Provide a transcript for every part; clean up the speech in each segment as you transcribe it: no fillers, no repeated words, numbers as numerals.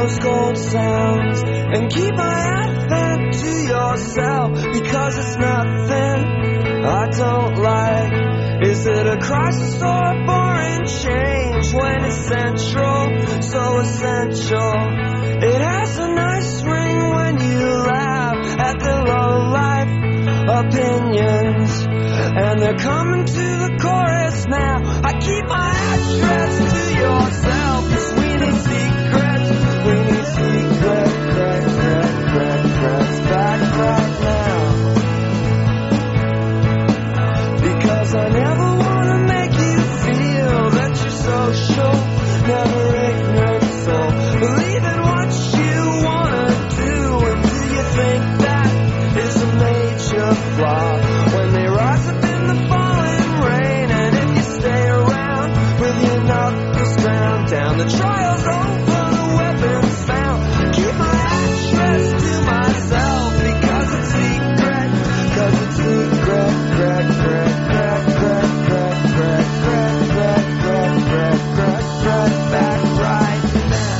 rose gold sounds and keep my anthem to yourself, because it's nothing I don't like. Is it a crisis or a boring change when it's central, so essential? It has a nice ring when you laugh at the low-life opinions, and they're coming to the chorus now. I keep my address to yourself, 'cause we need secrets, back right now. Because I never wanna make you feel that you're social, never ignorant soul. Believe in what you wanna do, and do you think that is a major flaw? When they rise up in the falling rain, and if you stay around with your knuckles ground down, the trial's over, the weapon's found. Keep my address to myself, because it's secret, 'cause it's secret, back right now.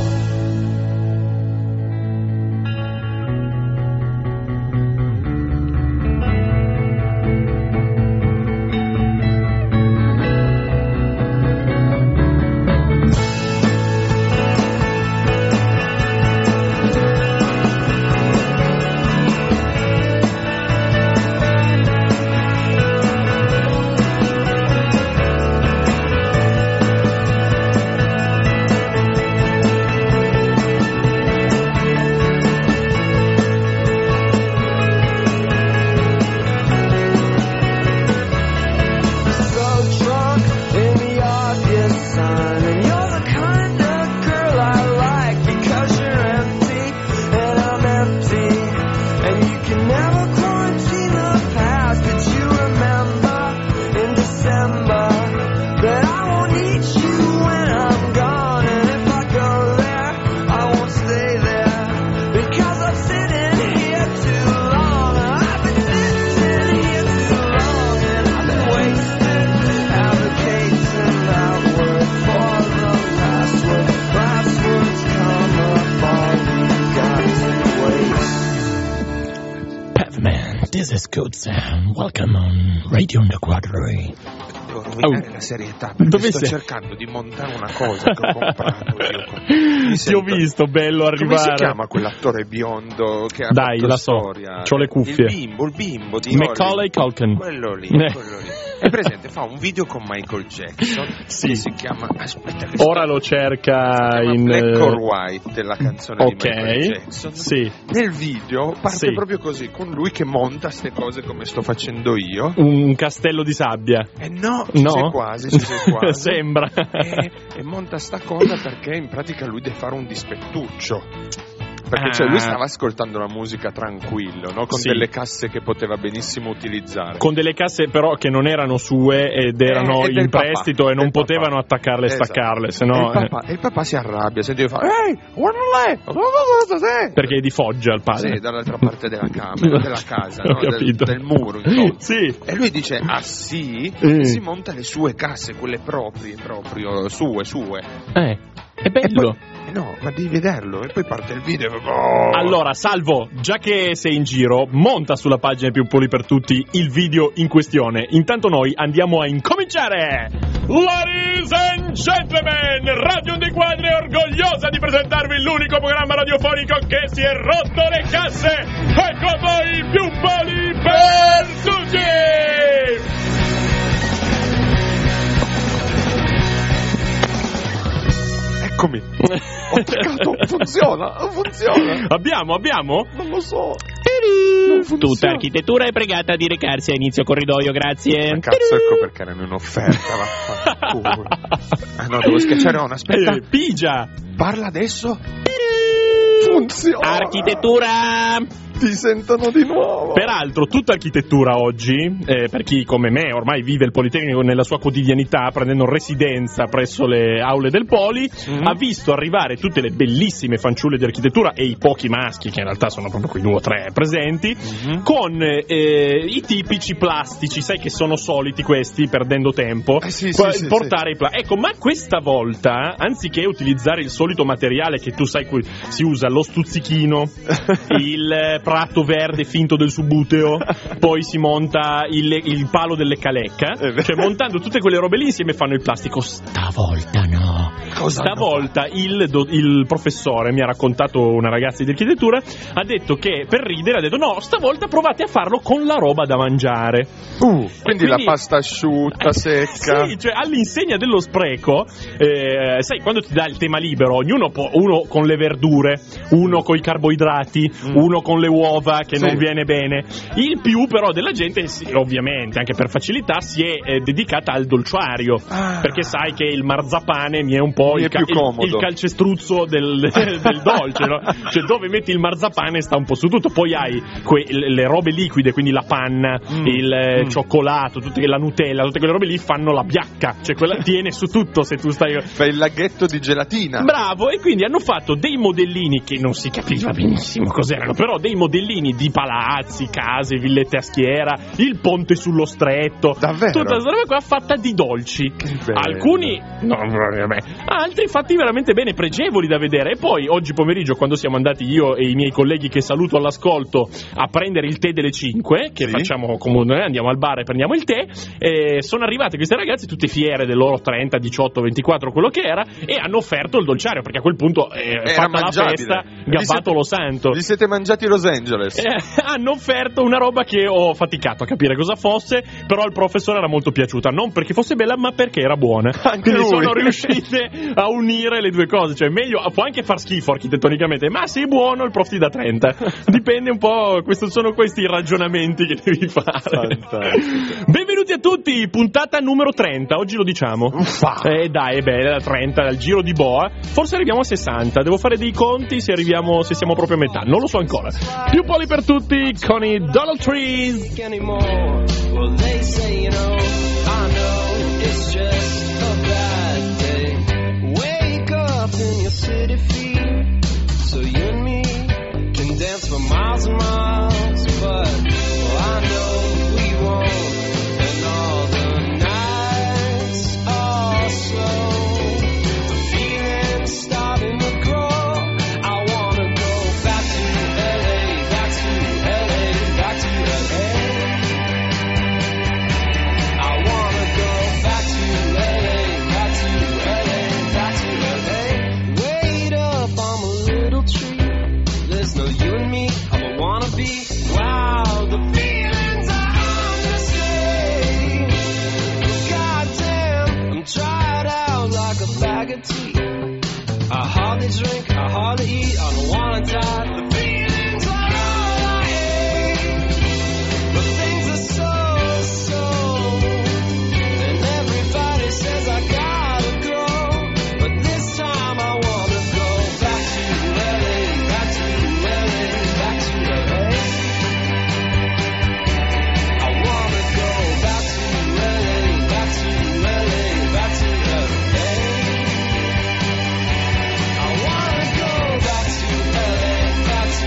This is good sound. Welcome on Radio Underquadro. Devo rovinare la serietà, perché sto cercando di montare una cosa che ho comprato io. Ti ho visto, bello arrivare. Come si chiama quell'attore biondo che ha Dai, fatto la storia? C'ho le cuffie. Il bimbo di Macaulay Culkin. Quello lì. È presente, fa un video con Michael Jackson. Sì. Che si chiama, aspetta che ora lo cerca in Black or White, la canzone di Michael Jackson. Sì. Nel video parte proprio così, con lui che monta ste cose come sto facendo io. Un castello di sabbia. No, ci sei quasi. Sembra. E monta sta cosa perché in pratica lui deve fare un dispettuccio. Perché cioè, lui stava ascoltando la musica tranquillo, no? Con delle casse che poteva benissimo utilizzare. Con delle casse però che non erano sue ed erano in prestito e non potevano attaccarle e staccarle, sennò... E il papà si arrabbia, senti che fa ehi, guarda lei! Perché è di Foggia il padre. Sì, dall'altra parte della camera, della casa, no? del muro, insomma. Sì. E lui dice, sì, e si monta le sue casse, quelle proprio sue. È bello. No, ma devi vederlo. E poi parte il video. Allora, Salvo, già che sei in giro, monta sulla pagina Più Poli per Tutti il video in questione. Intanto noi andiamo a incominciare. Ladies and gentlemen, Radio Underquadro è orgogliosa di presentarvi l'unico programma radiofonico che si è rotto le casse. Ecco a voi Più Poli per Tutti. Eccomi. Ho attaccato, funziona. Abbiamo? Non lo so. Tutta architettura è pregata di recarsi a inizio corridoio, grazie. Ma cazzo, ecco perché erano in offerta. No, devo schiacciare una, aspetta. Pigia. Parla adesso. Funziona. Architettura. Ti sentono di nuovo. Peraltro, tutta architettura oggi, per chi come me ormai vive il Politecnico nella sua quotidianità, prendendo residenza presso le aule del Poli, ha visto arrivare tutte le bellissime fanciulle di architettura e i pochi maschi, che in realtà sono proprio quei 2 o 3 presenti, con i tipici plastici, sai che sono soliti questi, perdendo tempo, portare i plastici. Ecco, ma questa volta, anziché utilizzare il solito materiale che tu sai cui si usa, lo stuzzichino, il prato verde finto del subbuteo, poi si monta il palo delle calecca, cioè montando tutte quelle robe lì insieme fanno il plastico. Stavolta no. Stavolta il professore, mi ha raccontato una ragazza di architettura, ha detto che per ridere ha detto no, stavolta provate a farlo con la roba da mangiare. Quindi la pasta asciutta, secca. Sì, cioè all'insegna dello spreco, sai, quando ti dà il tema libero, uno con le verdure, uno con i carboidrati, uno con le uova che non viene bene. Il più però della gente, ovviamente anche per facilità, si è dedicata al dolciario, perché sai che il marzapane mi è un po' il calcestruzzo del dolce, no? Cioè dove metti il marzapane sta un po' su tutto. Poi hai le robe liquide, quindi la panna, il cioccolato, la Nutella, tutte quelle robe lì fanno la biacca, cioè quella tiene su tutto. Se tu stai fai il laghetto di gelatina, bravo. E quindi hanno fatto dei modellini che non si capiva benissimo cos'erano, però dei modellini di palazzi, case, villette a schiera, il ponte sullo stretto, davvero? Tutta questa roba qua fatta di dolci. Alcuni altri fatti veramente bene, pregevoli da vedere. E poi oggi pomeriggio, quando siamo andati io e i miei colleghi che saluto all'ascolto a prendere il tè delle 5, che facciamo comune, andiamo al bar e prendiamo il tè, sono arrivate queste ragazze tutte fiere del loro 30, 18, 24, quello che era, e hanno offerto il dolciario, perché a quel punto fatta la festa, gabbato lo santo. Vi siete mangiati Los Angeles? Hanno offerto una roba che ho faticato a capire cosa fosse, però al professore era molto piaciuta, non perché fosse bella ma perché era buona. Anche quindi lui. Sono riuscite a unire le due cose, cioè meglio, può anche far schifo architettonicamente, ma se è buono il prof ti dà 30, dipende un po', sono questi i ragionamenti che devi fare. Fantastico. Benvenuti a tutti, puntata numero 30, oggi lo diciamo. Dai, è bella la 30, dal giro di boa, forse arriviamo a 60, devo fare dei conti se siamo proprio a metà, non lo so ancora. Più poli per tutti con i Donald Trees. Well, they say, I know it's just a bad day. Wake up in your city feet, so you and me can dance for miles and miles. But I know we won't, and all the nights are slow. The feeling's starting to grow. I wanna go back to LA, back to LA, back to LA. Wow, the feelings are on display. Goddamn, I'm dried out like a bag of tea. I hardly drink, I hardly eat, I don't wanna die. The feelings are all I hate. But things are so, and everybody says I gotta go. But this time I wanna go back to LA, back to LA, back to LA. Back to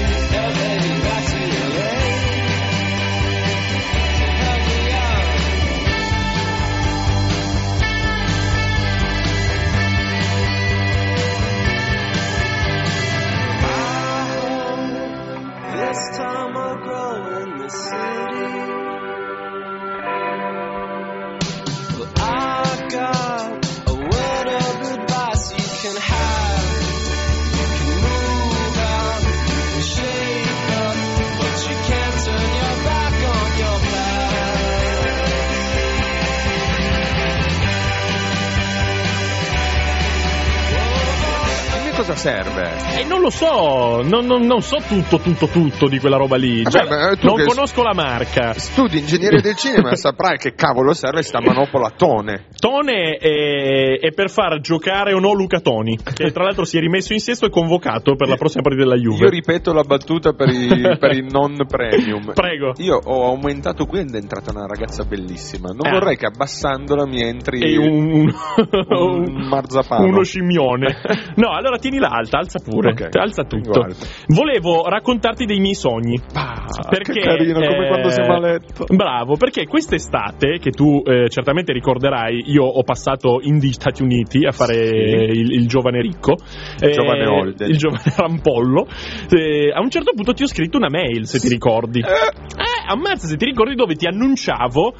cosa serve? Non lo so, non so tutto di quella roba lì. Cioè, non conosco la marca. Studi ingegneria del cinema, saprai che cavolo serve sta manopola Tone. Tone è per far giocare o no Luca Toni, che tra l'altro si è rimesso in sesto e convocato per la prossima partita della Juve. Io ripeto la battuta per i non premium. Prego. Io ho aumentato qui ed è entrata una ragazza bellissima. Non vorrei che abbassandola mi entri un marzapano. Uno scimmione. No, allora tienila alta, alza pure. Okay. Alza tutto. Guarda. Volevo raccontarti dei miei sogni. Perché, che carino, come quando siamo a letto. Bravo, perché quest'estate, che tu certamente ricorderai, io ho passato negli Stati Uniti a fare il giovane ricco, giovane Holden, il giovane rampollo. A un certo punto ti ho scritto una mail, se ti ricordi. Ammazza, se ti ricordi, dove ti annunciavo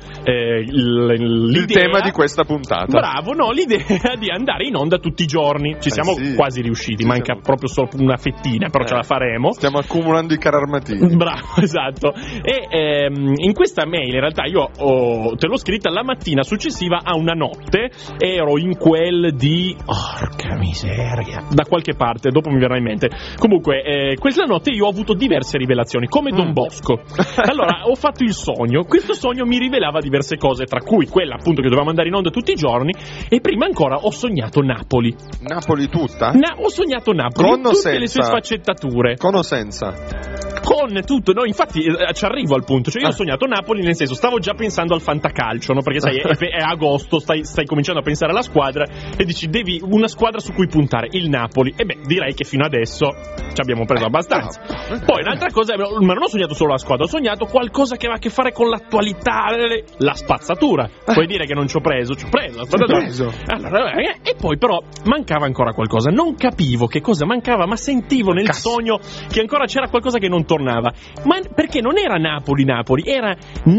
il tema di questa puntata. Bravo, no, l'idea di andare in onda tutti i giorni. Ci siamo quasi riusciti, manca proprio solo una fettina, però ce la faremo. Stiamo accumulando i carri armativi. Bravo, esatto. E in questa mail, in realtà, io te l'ho scritta la mattina successiva a una notte. Ero in quel di... Porca miseria. Da qualche parte, dopo mi verrà in mente. Comunque, questa notte io ho avuto diverse rivelazioni, come Don Bosco. Allora, ho fatto il sogno. Questo sogno mi rivelava diverse cose, tra cui quella appunto che dovevamo andare in onda tutti i giorni, e prima ancora ho sognato Napoli. Napoli tutta? Ho sognato Napoli, con tutte le sue sfaccettature. Con o senza? Con tutto, no, infatti ci arrivo al punto, cioè io ho sognato Napoli, nel senso, stavo già pensando al fantacalcio, no? Perché sai, è agosto, stai cominciando a pensare alla squadra e dici devi una squadra su cui puntare, il Napoli. E direi che fino adesso ci abbiamo preso abbastanza. Poi un'altra cosa, ma non ho sognato solo la squadra, ho sognato qualcosa che aveva a che fare con l'attualità, la spazzatura. Puoi dire che non ci ho preso la spazzatura. Allora, e poi però mancava ancora qualcosa, non capivo che cosa mancava, ma sentivo nel sogno che ancora c'era qualcosa che non tornava. Ma perché non era Napoli, era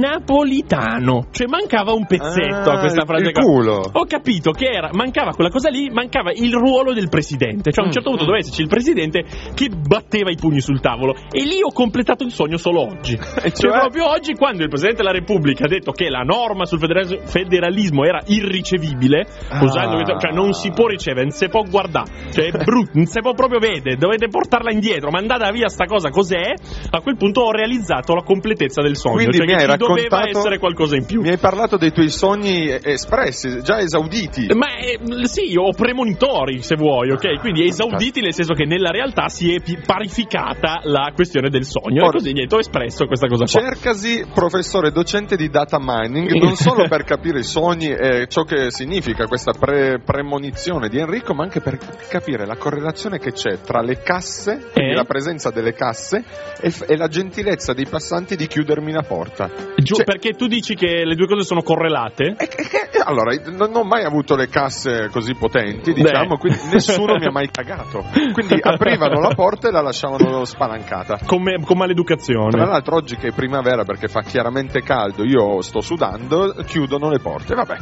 napolitano, cioè mancava un pezzetto a questa frase. Il culo. Ho capito che mancava quella cosa lì, mancava il ruolo del presidente, cioè a un certo punto doveva esserci il presidente che batteva i pugni sul tavolo, e lì ho completato il sogno solo oggi. Cioè proprio oggi, quando il Presidente della Repubblica ha detto che la norma sul federalismo era irricevibile, cioè non si può ricevere, non si può guardare, cioè è brutto, non si può proprio vedere, dovete portarla indietro, mandatela via sta cosa cos'è. A quel punto ho realizzato la completezza del sogno. Quindi cioè mi hai raccontato, doveva essere qualcosa in più. Mi hai parlato dei tuoi sogni espressi, già esauditi. Ma sì, ho premonitori, se vuoi, ok? Quindi esauditi nel senso che nella realtà si è parificata la questione del sogno. E così niente, ho espresso questa cosa qua. Cercasi professore docente di data mining, non solo per capire i sogni e ciò che significa questa premonizione di Enrico, ma anche per capire la correlazione che c'è tra le casse, quindi la presenza delle casse, e la gentilezza dei passanti di chiudermi la porta. Perché tu dici che le due cose sono correlate? Allora, non ho mai avuto le casse così potenti, diciamo, quindi nessuno mi ha mai cagato. Quindi aprivano la porta e la lasciavano spalancata. Con maleducazione. Tra l'altro oggi che è primavera, perché fa chiaramente caldo, io sto sudando, chiudono le porte, vabbè.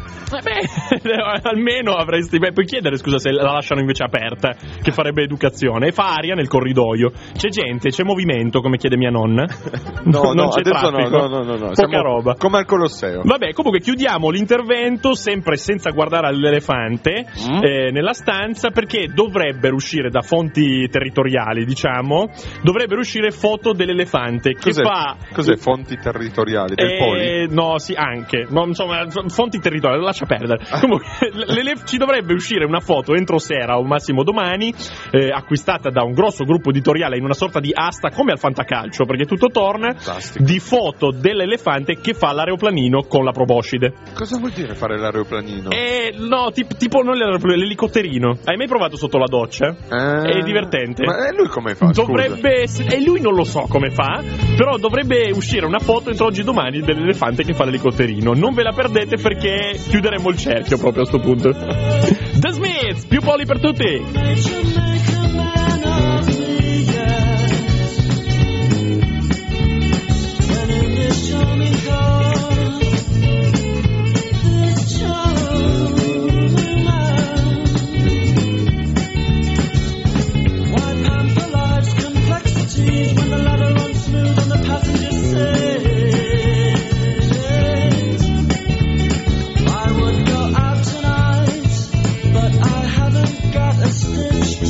Almeno avresti... puoi chiedere scusa se la lasciano invece aperta, che farebbe educazione. E fa aria nel corridoio. C'è gente, c'è movimento, come chiede mia nonna. No, non c'è adesso traffico. No. Poca roba. Come al Colosseo. Vabbè, comunque chiudiamo l'intervento sempre senza guardare all'elefante nella stanza, perché dovrebbero uscire da fonti territoriali, diciamo, dovrebbero uscire foto dell'elefante. Cos'è fonti territoriali? Del Poli? No, sì, anche. No, insomma, fonti territoriali, lascia perdere. Comunque, ci dovrebbe uscire una foto entro sera o massimo domani, acquistata da un grosso gruppo editoriale in una sorta di asta come al fantacalcio, perché tutto torna. Fantastico. Di foto dell'elefante che fa l'aeroplanino con la proboscide. Cosa vuol dire fare l'aeroplanino? No, tipo non l'elicotterino. Hai mai provato sotto la doccia? È divertente. Ma lui come fa? E lui non lo so come fa, però dovrebbe uscire una foto entro oggi e domani dell'elefante che fa l'elicotterino. Non ve la perdete, perché chiuderemo il cerchio proprio a sto punto. The Smiths, più poli per tutti. I would go out tonight, but I haven't got a stitch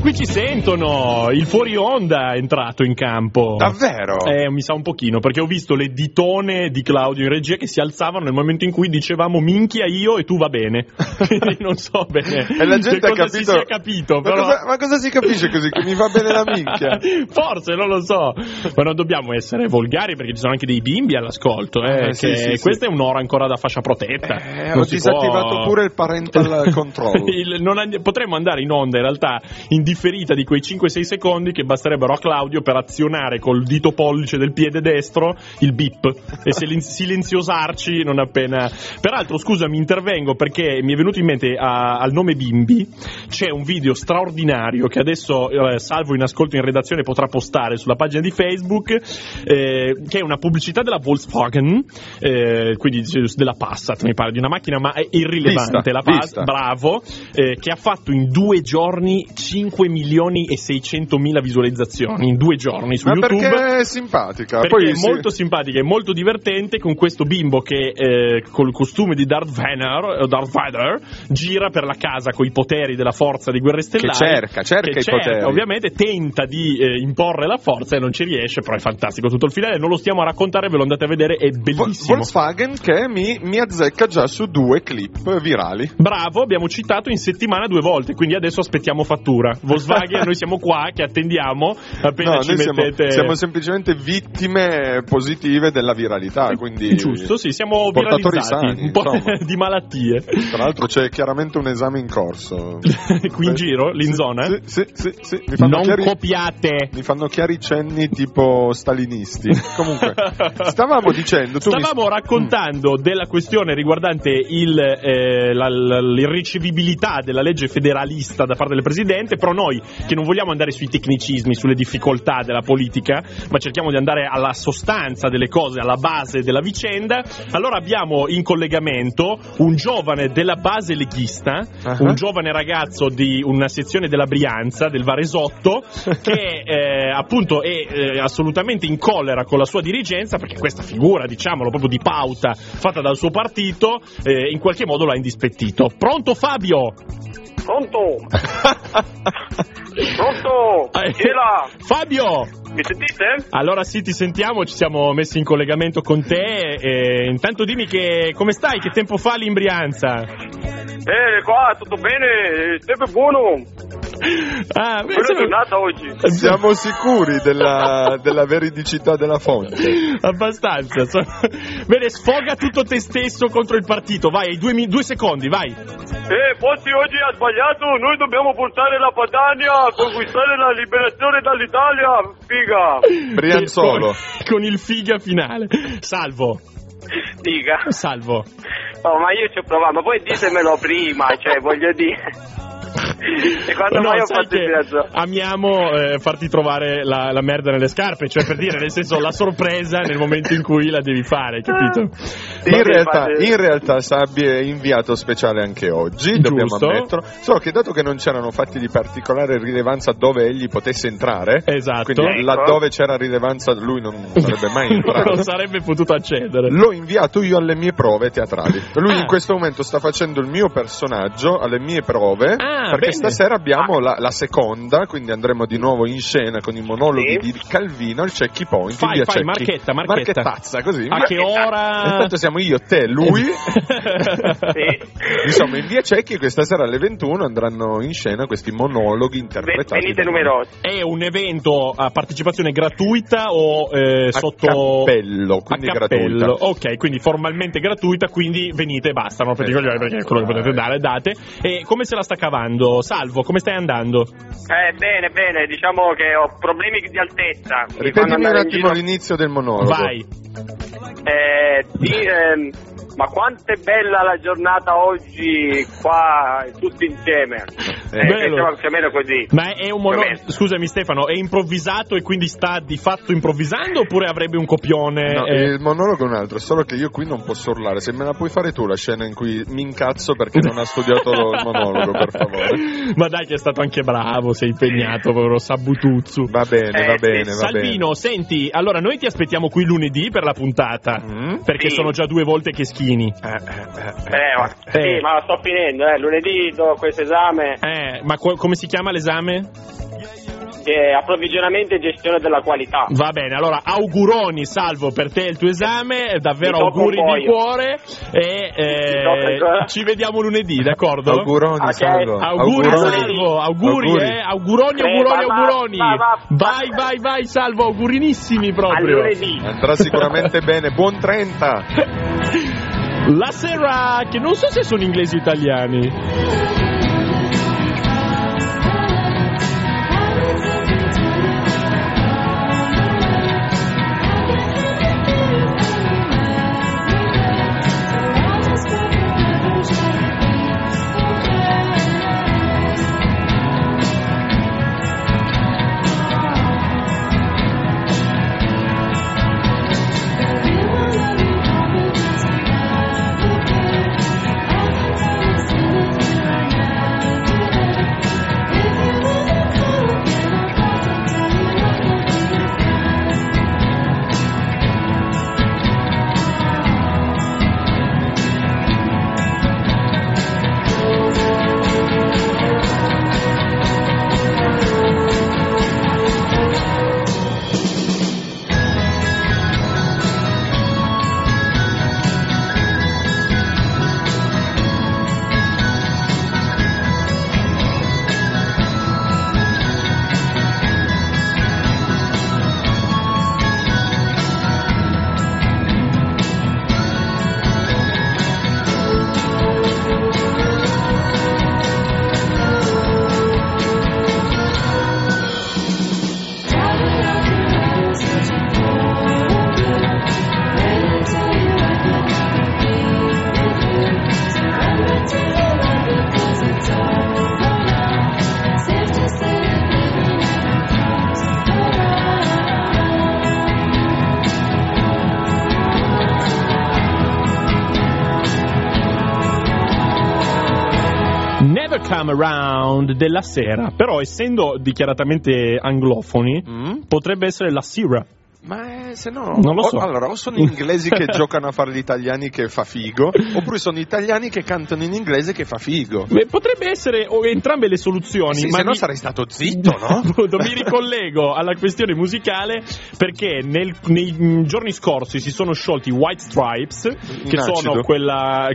qui ci sentono. Il fuori onda è entrato in campo. Davvero? Mi sa un pochino, perché ho visto le ditone di Claudio in regia che si alzavano nel momento in cui dicevamo minchia io e tu va bene. Quindi non so bene E la gente che ha cosa capito. si sia capito. Però... Ma cosa si capisce così? Che mi va bene la minchia? Forse, non lo so. Ma non dobbiamo essere volgari perché ci sono anche dei bimbi all'ascolto. Sì. Questa è un'ora ancora da fascia protetta. Ho disattivato pure il parental control. Potremmo andare in onda in realtà in differita di quei 5-6 secondi che basterebbero a Claudio per azionare col dito pollice del piede destro il bip e silenziosarci non appena. Peraltro scusami, intervengo perché mi è venuto in mente al nome bimbi c'è un video straordinario che adesso Salvo in ascolto in redazione potrà postare sulla pagina di Facebook, che è una pubblicità della Volkswagen, quindi della Passat mi pare, di una macchina ma è irrilevante, Passat, bravo, che ha fatto in 2 giorni 5.600.000 visualizzazioni in 2 giorni su YouTube. Perché è simpatica, perché è molto simpatica, è molto divertente, con questo bimbo che col costume di Darth Vader gira per la casa con i poteri della forza di Guerre Stellari, che cerca i poteri, ovviamente tenta di imporre la forza e non ci riesce, però è fantastico tutto il finale, non lo stiamo a raccontare, ve lo andate a vedere, è bellissimo. Volkswagen che mi azzecca già su 2 clip virali. Bravo, abbiamo citato in settimana 2 volte, quindi adesso aspettiamo fattura. Volkswagen, noi siamo qua che attendiamo appena ci mettete. Siamo semplicemente vittime positive della viralità, quindi giusto, sì, siamo portatori viralizzati sani, un po' di malattie. Tra l'altro c'è chiaramente un esame in corso. Qui in giro, lì in zona? Sì. Non copiate. Mi fanno chiari cenni tipo stalinisti. Comunque, stavamo dicendo. Stavamo raccontando della questione riguardante l'irricevibilità della legge federalista da parte del presidente, però noi che non vogliamo andare sui tecnicismi, sulle difficoltà della politica, ma cerchiamo di andare alla sostanza delle cose, alla base della vicenda. Allora abbiamo in collegamento un giovane della base leghista, un giovane ragazzo di una sezione della Brianza, del Varesotto, che appunto è assolutamente in collera con la sua dirigenza, perché questa figura, diciamolo, proprio di pauta fatta dal suo partito, in qualche modo l'ha indispettito. Pronto Fabio? Pronto? Pronto? Chi è là? Fabio! Mi sentite? Allora sì, ti sentiamo, ci siamo messi in collegamento con te. Intanto dimmi come stai, che tempo fa lì in Brianza? Qua tutto bene, il tempo è buono. Buona giornata oggi. Siamo sicuri della veridicità della fonte? Abbastanza. Bene, sfoga tutto te stesso contro il partito, vai, hai 2 secondi, vai. Pozzi oggi ha sbagliato, noi dobbiamo portare la Padania a conquistare la liberazione dall'Italia, figa. Brianzolo. Con il figa finale. Salvo. Dica. Salvo. Oh, ma io ci ho provato, ma poi ditemelo prima, cioè voglio dire. E quando mai ho fatto il viaggio? Amiamo farti trovare la merda nelle scarpe, cioè per dire, nel senso, la sorpresa nel momento in cui la devi fare, capito? In realtà Sabbi è inviato speciale anche oggi, dobbiamo ammetterlo, solo che dato che non c'erano fatti di particolare rilevanza dove egli potesse entrare, esatto, quindi laddove c'era rilevanza lui non sarebbe mai entrato, non sarebbe potuto accedere. L'ho inviato io alle mie prove teatrali. Lui in questo momento sta facendo il mio personaggio alle mie prove, perché bene. Stasera abbiamo la seconda, quindi andremo di nuovo in scena con i monologhi di Calvino, il Cecchi Point. Fai marchettazza, così. A che ora? Intanto siamo io, te, lui. Insomma, in via Cecchi questa sera alle 21 andranno in scena questi monologhi interpretati. Venite numerosi. È un evento a partecipazione gratuita o sotto cappello, quindi gratuita. Ok, quindi formalmente gratuita, quindi venite e basta, non perché è quello che potete date. E come se la sta cavando? Salvo, come stai andando? Bene, diciamo che ho problemi di altezza. Ripetimi un attimo l'inizio del monologo. Vai. Ma quanto è bella la giornata oggi qua tutti insieme. Più o meno così. Ma è un monologo, scusami Stefano, è improvvisato e quindi sta di fatto improvvisando oppure avrebbe un copione? No, il monologo è un altro, solo che io qui non posso urlare. Se me la puoi fare tu la scena in cui mi incazzo perché non ha studiato il monologo, per favore. Ma dai che è stato anche bravo, sei impegnato, povero Sabutuzzu. Va bene. Salvino, senti, allora noi ti aspettiamo qui lunedì per la puntata, perché sono già 2 volte che schini. Sì, ma sto finendo, lunedì do questo esame. Ma come si chiama l'esame? Approvvigionamento e gestione della qualità. Va bene, allora auguroni Salvo per te e il tuo esame, davvero auguri di cuore e ci vediamo lunedì, d'accordo? Auguroni Salvo. Auguri Salvo, auguroni. Vai Salvo, augurinissimi proprio. A lunedì. Andrà sicuramente bene, buon 30. La sera, che non so se sono inglesi o italiani. Come Around della sera, però essendo dichiaratamente anglofoni potrebbe essere la sera. Ma se no, non lo so. Allora, o sono inglesi che giocano a fare gli italiani che fa figo, oppure sono italiani che cantano in inglese che fa figo. Beh, potrebbe essere entrambe le soluzioni. Sì, ma se no sarei stato zitto, no? Mi ricollego alla questione musicale perché nei giorni scorsi si sono sciolti i White Stripes, che sono quella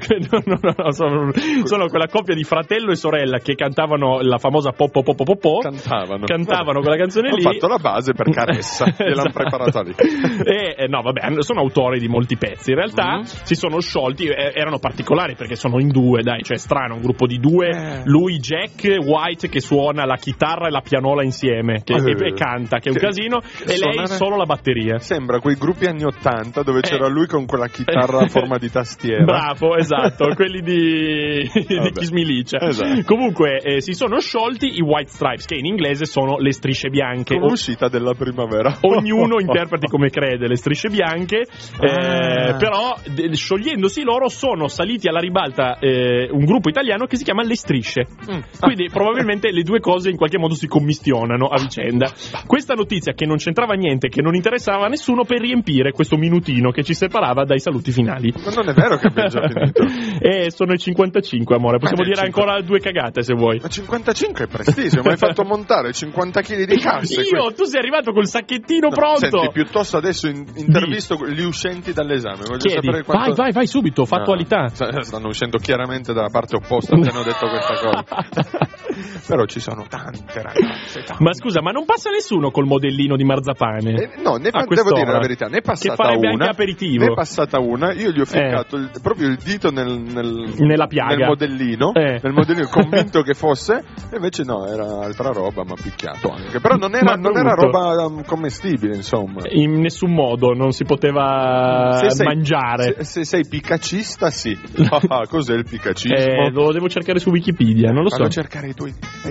sono quella coppia di fratello e sorella che cantavano la famosa Poppo. Cantavano quella canzone lì. Ho fatto la base per Caressa, gliel'hanno preparata lì. No, vabbè, sono autori di molti pezzi. In realtà si sono sciolti, erano particolari perché sono in due, dai, cioè strano, un gruppo di due, lui Jack White che suona la chitarra e la pianola insieme e canta, che è un casino, e lei solo la batteria. Sembra quei gruppi anni 80 dove c'era lui con quella chitarra a forma di tastiera. Bravo, esatto, quelli di Chismilicia. Esatto. Comunque si sono sciolti i White Stripes, che in inglese sono le strisce bianche. Con l'uscita della primavera. Ognuno interpreti come crede le strisce bianche, però sciogliendosi loro sono saliti alla ribalta un gruppo italiano che si chiama Le Strisce. Quindi probabilmente le due cose in qualche modo si commistionano a vicenda. Questa notizia che non c'entrava niente, che non interessava a nessuno, per riempire questo minutino che ci separava dai saluti finali. Ma non è vero che abbiamo già finito. Sono i 55, amore, possiamo dire ancora due cagate se vuoi. Ma 55 è prestigio, mi hai fatto montare 50 kg di casse. Tu sei arrivato col sacchettino pronto. Senti, piuttosto adesso intervisto gli uscenti dall'esame. Voglio sapere quanto... Vai subito, fattualità. Stanno uscendo chiaramente dalla parte opposta appena ho detto questa cosa. Però ci sono tante ragazze. Ma scusa, ma non passa nessuno col modellino di marzapane? No, devo dire la verità, ne è passata che una. Anche aperitivo. Ne è passata una, io gli ho ficcato proprio il dito nella piaga. Nel modellino, convinto che fosse, e invece no, era altra roba, ma picchiato anche. Però non era roba commestibile, insomma. In nessun modo non si poteva mangiare. Se sei piccacista, sì. Cos'è il piccacismo? Lo devo cercare su Wikipedia, non lo so. Devo cercare i tuoi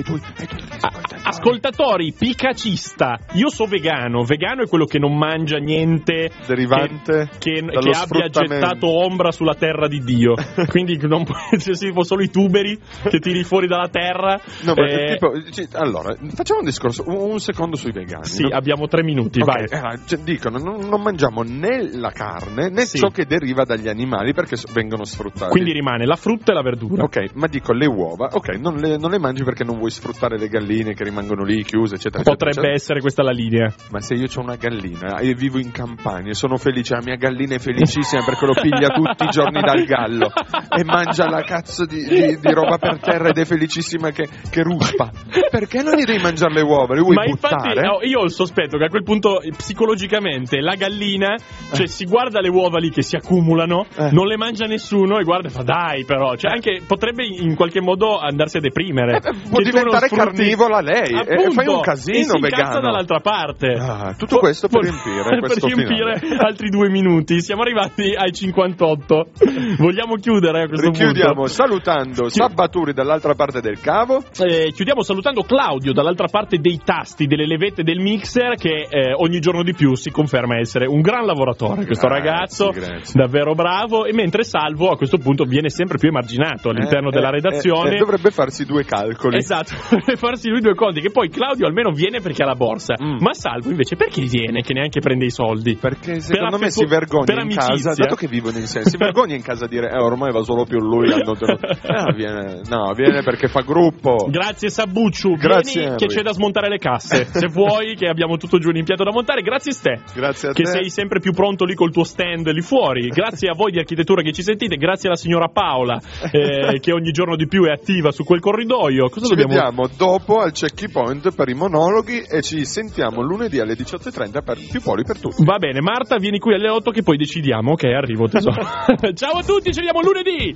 ascoltatori, piccacista. Io so vegano è quello che non mangia niente derivante che abbia gettato ombra sulla terra di Dio. Quindi non tipo solo i tuberi che tiri fuori dalla terra. No, ma allora facciamo un discorso un secondo sui vegani. Sì, abbiamo 3 minuti, vai. dicono non mangiamo né la carne né ciò che deriva dagli animali perché vengono sfruttati. Quindi rimane la frutta e la verdura. Ok, ma dico le uova, non le mangi perché non vuoi sfruttare le galline che rimangono lì chiuse, eccetera. Potrebbe essere questa la linea. Ma se io ho una gallina e vivo in campagna e sono felice, la mia gallina è felicissima perché lo piglia tutti i giorni dal gallo e mangia la cazzo di roba per terra ed è felicissima che ruspa. Perché non gli devi mangiare le uova? Le vuoi buttare? Infatti io ho il sospetto che a quel punto psicologicamente la gallina si guarda le uova lì che si accumulano, non le mangia nessuno e guarda e fa dai però, anche potrebbe in qualche modo andarsi a deprimere. Può diventare carnivora lei e fai un casino e si vegano. Incazza dall'altra parte. Tutto questo per riempire questo riempire altri 2 minuti. Siamo arrivati ai 58. Vogliamo chiudere a questo punto? Salutando Sabbaturi dall'altra parte del cavo. Chiudiamo salutando Claudio dall'altra parte dei tasti, delle levette del mixer, che ogni giorno di più si conferma essere un gran lavoratore, questo ragazzo, davvero bravo, e mentre Salvo a questo punto viene sempre più emarginato all'interno della redazione. Dovrebbe farsi 2 calcoli. Esatto, dovrebbe farsi lui 2 conti, che poi Claudio almeno viene perché ha la borsa, ma Salvo invece perché viene che neanche prende i soldi? Perché secondo me si vergogna in casa, dato che vivono insieme, si vergogna in casa a dire ormai va solo più lui, viene perché fa gruppo. Grazie Sabucciu, grazie vieni che c'è da smontare le casse, se vuoi, che abbiamo tutto giù l'impianto da montare. Grazie Ste, grazie a che te, sei sempre più pronto lì col tuo stand lì fuori. Grazie a voi di Architettura che ci sentite, grazie alla signora Paola che ogni giorno di più è attiva su quel corridoio. Ci vediamo dopo al Checky Point per i monologhi e ci sentiamo lunedì alle 18:30 per Più Poli per tutti. Va bene, Marta, vieni qui alle 8 che poi decidiamo. Ok, arrivo tesoro. Ciao a tutti, ci vediamo lunedì.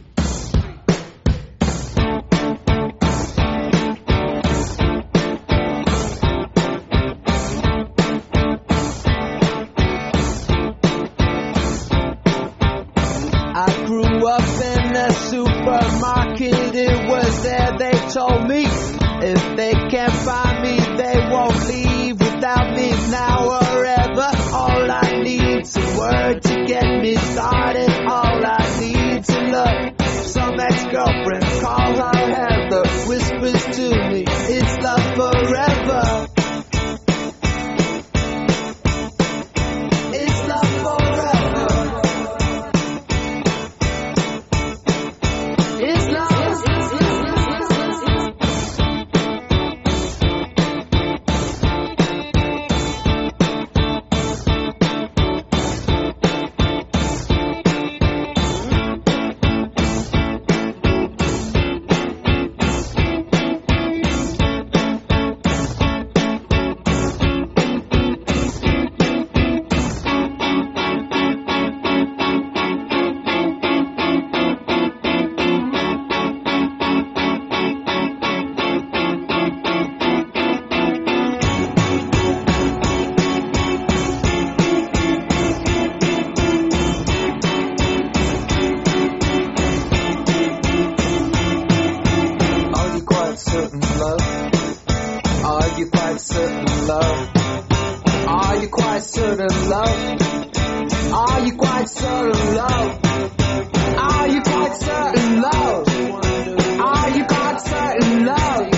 I grew up in the supermarket, it was there they told me if they can't find me they won't leave without me now or ever. All I need's a word to get me started, all I need's a look. Some ex-girlfriend, call her Heather, whispers to me it's love forever. It's love forever. It's love. Are you quite certain, love? Are you quite certain, love? Are you quite certain, love? Are you quite certain, love? Are you quite certain, love?